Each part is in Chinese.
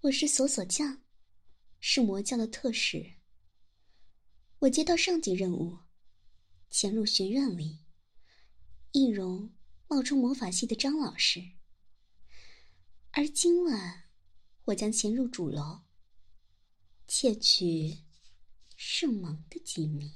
我是索索将，是魔教的特使。我接到上级任务，潜入学院里，易容冒充魔法系的张老师。而今晚，我将潜入主楼，窃取圣盟的机密。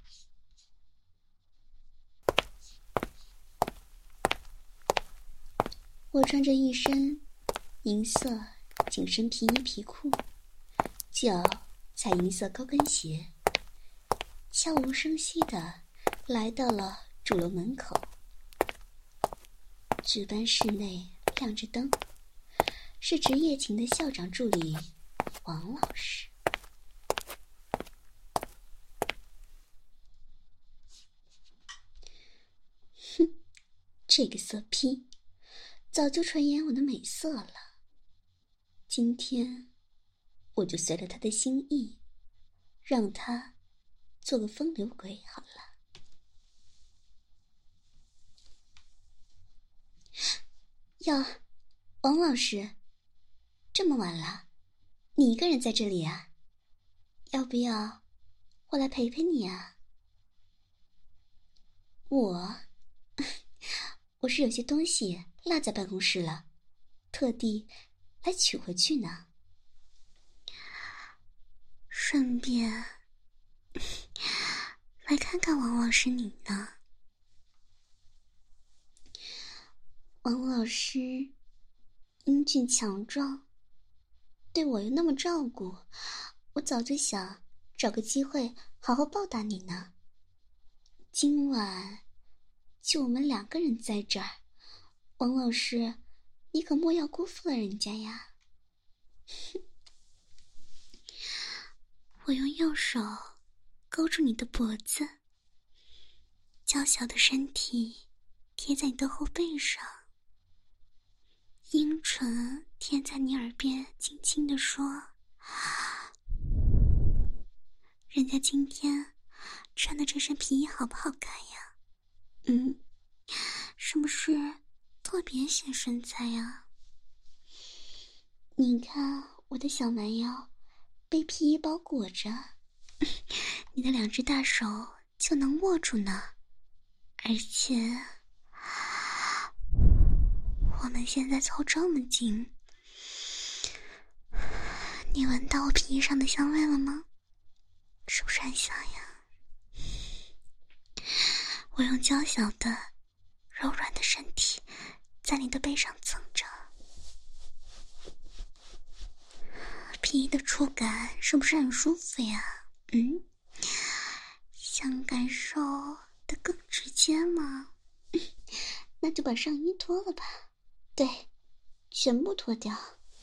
我穿着一身银色紧身皮衣皮裤，脚踩银色高跟鞋，悄无声息地来到了主楼门口。值班室内亮着灯，是值夜勤的校长助理王老师。哼，这个色批早就传言我的美色了，今天我就随了他的心意，让他做个风流鬼好了。哟，王老师，这么晚了，你一个人在这里啊？要不要我来陪陪你啊？我是有些东西落在办公室了，特地来取回去呢。顺便来看看王老师你呢。王老师英俊强壮，对我又那么照顾，我早就想找个机会好好报答你呢。今晚就我们2个人在这儿，王老师，你可莫要辜负了人家呀。我用右手勾住你的脖子，娇小的身体贴在你的后背上，阴唇贴在你耳边轻轻地说，人家今天穿的这身皮衣好不好看呀？是不是特别显身材呀？你看我的小蛮腰被皮衣包裹着，你的2只大手就能握住呢。而且我们现在凑这么近，你闻到我皮衣上的香味了吗？是不是很香呀？我用娇小的柔软的身体在你的背上蹭着，皮衣的触感是不是很舒服呀？想感受的更直接吗？那就把上衣脱了吧。对，全部脱掉。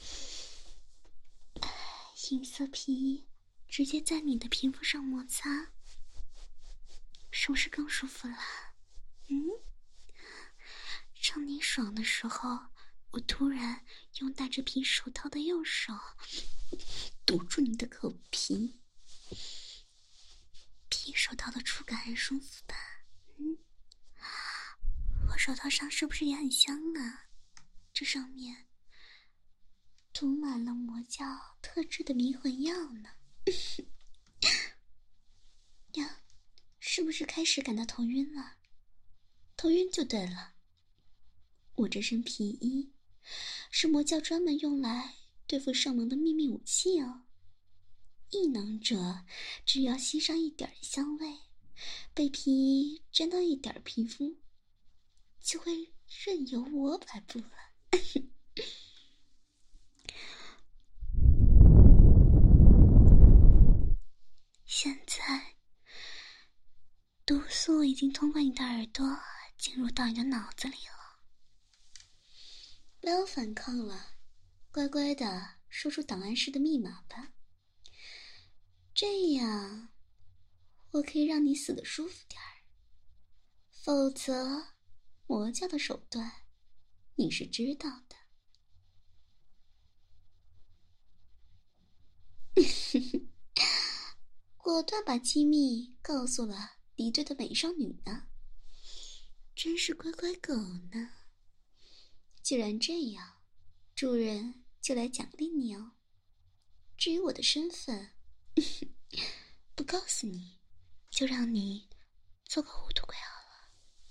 银色皮衣直接在你的皮肤上摩擦，是不是更舒服了？趁你爽的时候，我突然用戴着皮手套的右手堵住你的口皮，皮手套的触感很舒服吧？我手套上是不是也很香啊？这上面涂满了魔教特制的迷魂药呢。呀，是不是开始感到头晕了？头晕就对了。我这身皮衣是魔教专门用来对付圣盟的秘密武器哦。异能者只要吸上一点香味，被皮衣沾到一点皮肤，就会任由我摆布了。现在毒素已经通过你的耳朵进入到你的脑子里了，不要反抗了，乖乖的说出档案室的密码吧，这样我可以让你死得舒服点儿。否则魔教的手段你是知道的。果断把机密告诉了敌对的美少女呢，真是乖乖狗呢。既然这样，主人就来奖励你哦。 至于我的身份，不告诉你，就让你做个糊涂鬼好了。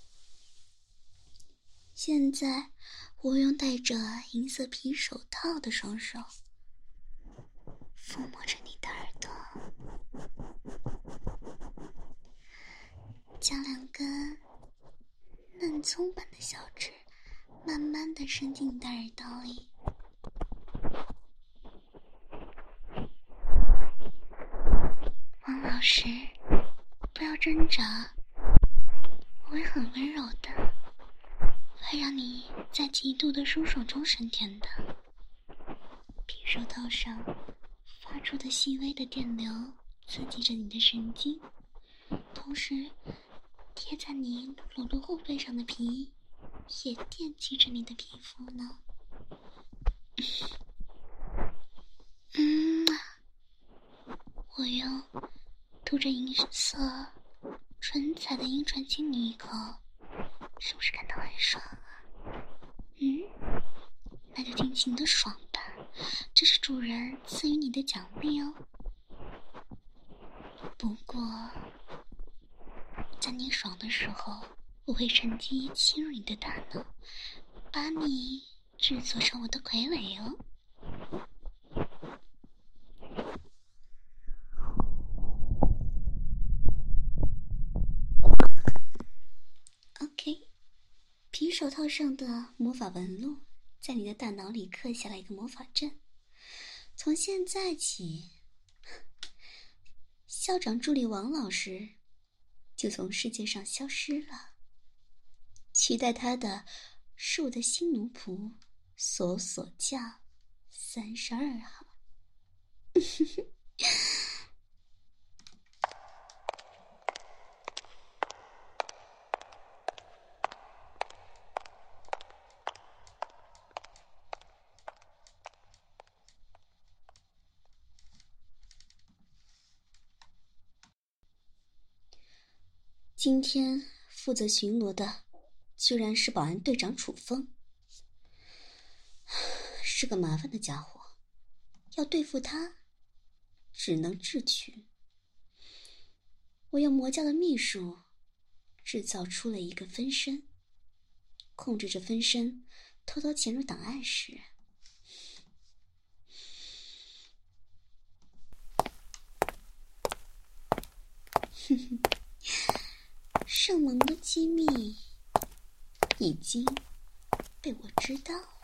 现在我用戴着银色皮手套的双手抚摸着你的耳朵，将2根嫩葱般的小指慢慢地伸进你的耳朵里。王老师，不要挣扎，我会很温柔的，会让你在极度的舒爽中升天的。皮手套上发出的细微的电流刺激着你的神经，同时贴在你裸露后背上的皮也电击着你的皮肤呢。我用涂着银色唇彩的银唇亲你一口，是不是感到很爽啊？那就尽情的爽吧，这是主人赐予你的奖励哦。不过在你爽的时候，我会趁机侵入你的大脑，把你制作成我的傀儡哦。OK， 皮手套上的魔法纹路在你的大脑里刻下了一个魔法阵。从现在起，校长助理王老师就从世界上消失了，取代他的是我的新奴仆索索教32号。今天负责巡逻的居然是保安队长楚风，是个麻烦的家伙，要对付他只能智取。我用魔教的秘术制造出了一个分身，控制着分身偷偷潜入档案室。圣盟的机密已经被我知道了。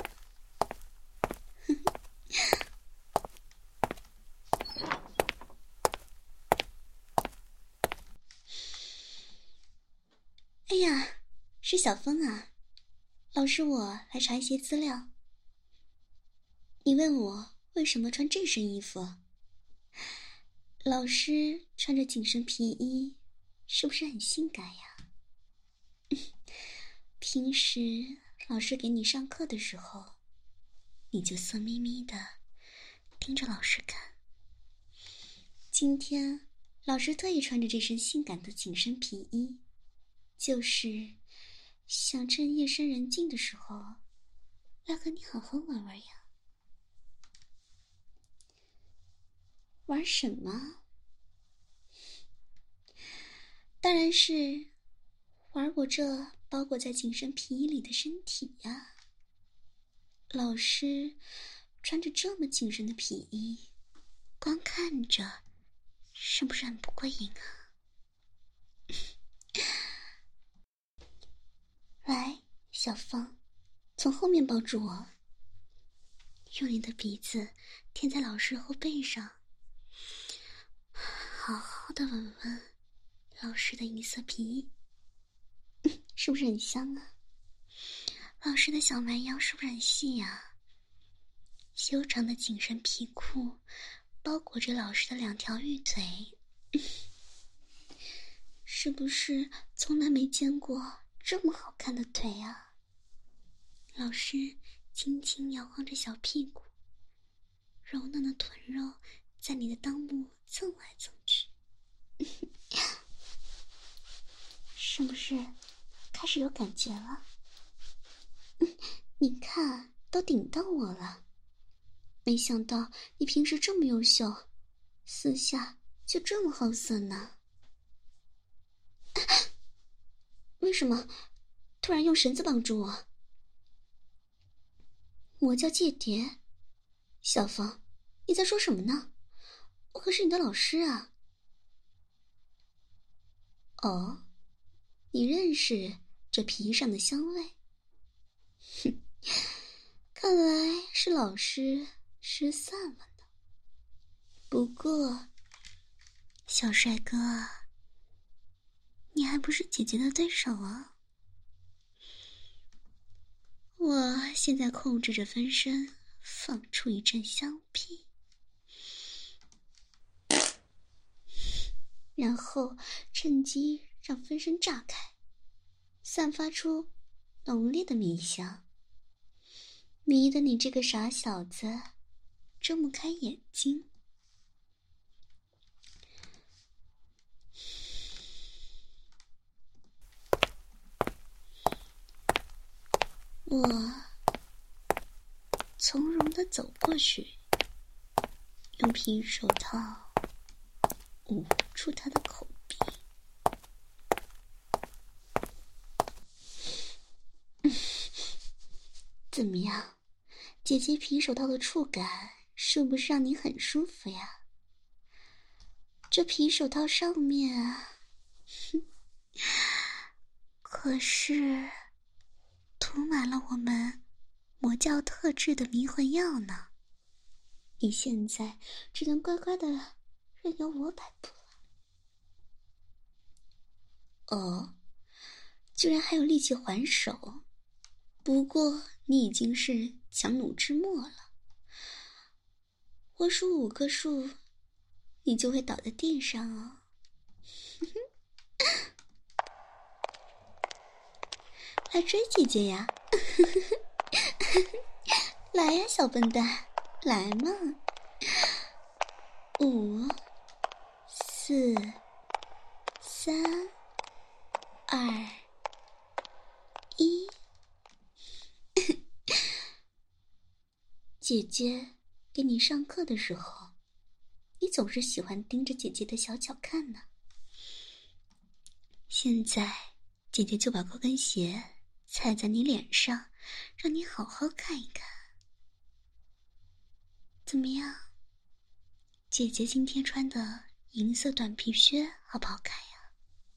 哎呀，是小风啊，老师，我来查一些资料。你问我为什么穿这身衣服？老师穿着紧身皮衣，是不是很性感呀？平时老师给你上课的时候，你就色眯眯的盯着老师看。今天老师特意穿着这身性感的紧身皮衣，就是想趁夜深人静的时候来和你好好玩玩呀。玩什么？当然是玩我这包裹在紧身皮衣里的身体呀。老师穿着这么紧身的皮衣，光看着是不是很不过瘾啊？来，小芳，从后面抱住我，用你的鼻子贴在老师后背上，好好的闻闻老师的银色皮衣，是不是很香啊？老师的小蛮腰是不是很细呀？修长的紧身皮裤包裹着老师的2条玉腿，是不是从来没见过这么好看的腿啊？老师轻轻摇晃着小屁股，柔嫩的臀肉在你的裆部蹭来蹭去，是不是开始有感觉了？你看，都顶到我了。 没想到你平时这么优秀，私下就这么好色呢？为什么突然用绳子绑住我？魔教间谍？小芳，你在说什么呢？我可是你的老师啊。哦，你认识这皮上的香味？哼，看来是老师失散了呢。不过，小帅哥，你还不是姐姐的对手啊。我现在控制着分身，放出一阵香屁，然后趁机让分身炸开，散发出浓烈的迷香，迷得你这个傻小子睁不开眼睛。我从容地走过去，用皮手套捂住他的口鼻。怎么样，姐姐皮手套的触感是不是让你很舒服呀？这皮手套上面啊，可是涂满了我们魔教特制的迷魂药呢。你现在只能乖乖的任由我摆布了。哦，居然还有力气还手，不过你已经是强弩之末了。我数5个数，你就会倒在地上哦。来追姐姐呀！来呀，小笨蛋，来嘛！5、4、3、2、1。姐姐给你上课的时候，你总是喜欢盯着姐姐的小脚看呢。现在，姐姐就把高跟鞋踩在你脸上，让你好好看一看。怎么样？姐姐今天穿的银色短皮靴好不好看呀？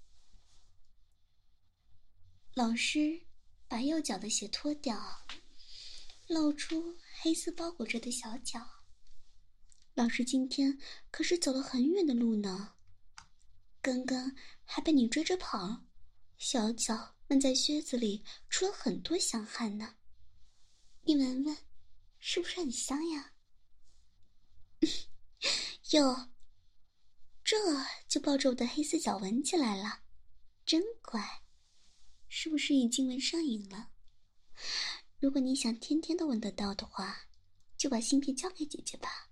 老师把右脚的鞋脱掉，露出黑丝包裹着的小脚。老师今天可是走了很远的路呢，刚刚还被你追着跑，小脚闷在靴子里出了很多香汗呢。你闻闻，是不是很香呀？哟，这就抱着我的黑丝脚闻起来了，真乖，是不是已经闻上瘾了？如果你想天天都闻得到的话，就把芯片交给姐姐吧。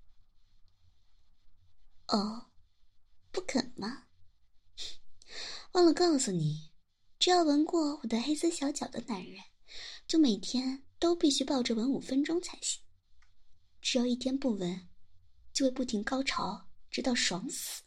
哦，不肯吗？忘了告诉你，只要闻过我的黑丝小脚的男人，就每天都必须抱着闻5分钟才行。只要一天不闻，就会不停高潮，直到爽死。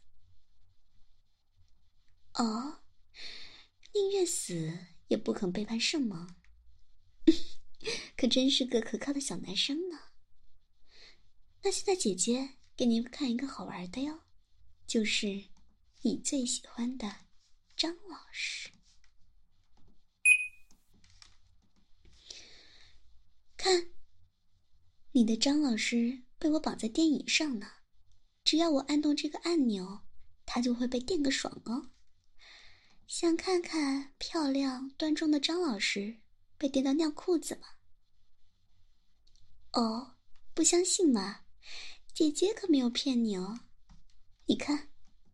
哦，宁愿死也不肯背叛圣盟，可真是个可靠的小男生呢。那现在姐姐给你们看一个好玩的哟，就是你最喜欢的张老师。看，你的张老师被我绑在电椅上呢，只要我按动这个按钮，他就会被电个爽哦。想看看漂亮端庄的张老师被电到尿裤子吗？哦，不相信吗？姐姐可没有骗你哦。你看，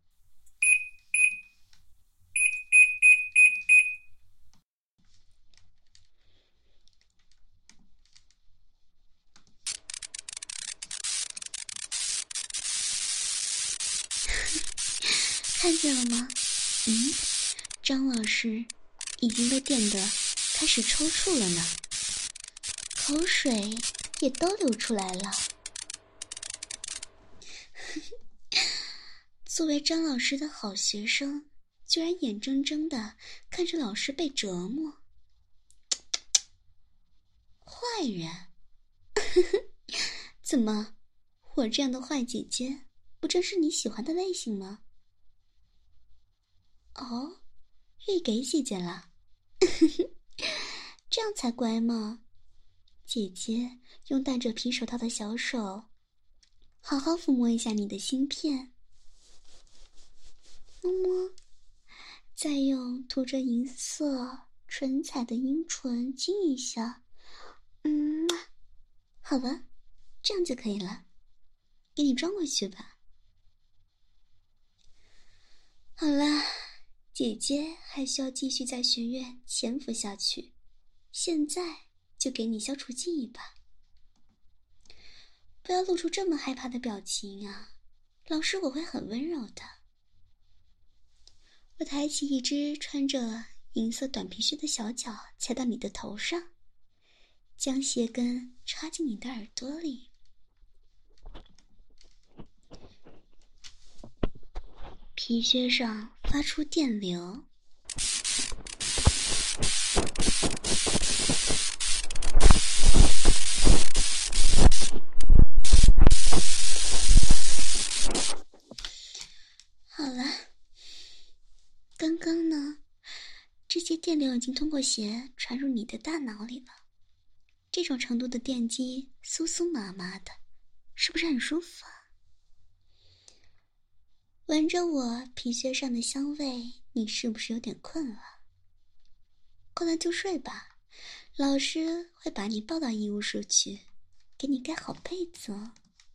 看见了吗？张老师已经被电得开始抽搐了呢，口水也都流出来了。 作为张老师的好学生，居然眼睁睁地看着老师被折磨。坏人。怎么，我这样的坏姐姐不正是你喜欢的类型吗？哦，愿意给姐姐了。这样才乖嘛。姐姐用戴着皮手套的小手好好抚摸一下你的芯片，摸摸，再用涂着银色唇彩的樱唇亲一下。好了，这样就可以了，给你装回去吧。好啦，姐姐还需要继续在学院潜伏下去，现在就给你消除记忆吧。不要露出这么害怕的表情啊，老师我会很温柔的。我抬起一只穿着银色短皮靴的小脚踩到你的头上，将鞋跟插进你的耳朵里。皮靴上发出电流，好了，刚刚呢，这些电流已经通过鞋传入你的大脑里了。这种程度的电击，酥酥麻麻的，是不是很舒服啊？闻着我皮靴上的香味，你是不是有点困了？过来就睡吧，老师会把你抱到医务室去，给你盖好被子哦。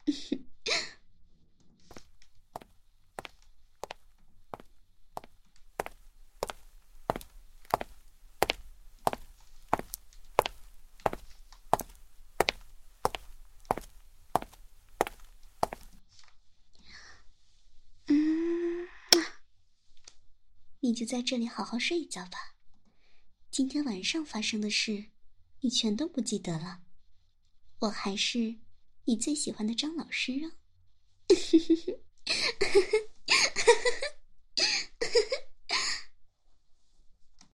你就在这里好好睡一觉吧。今天晚上发生的事，你全都不记得了。我还是你最喜欢的张老师哦。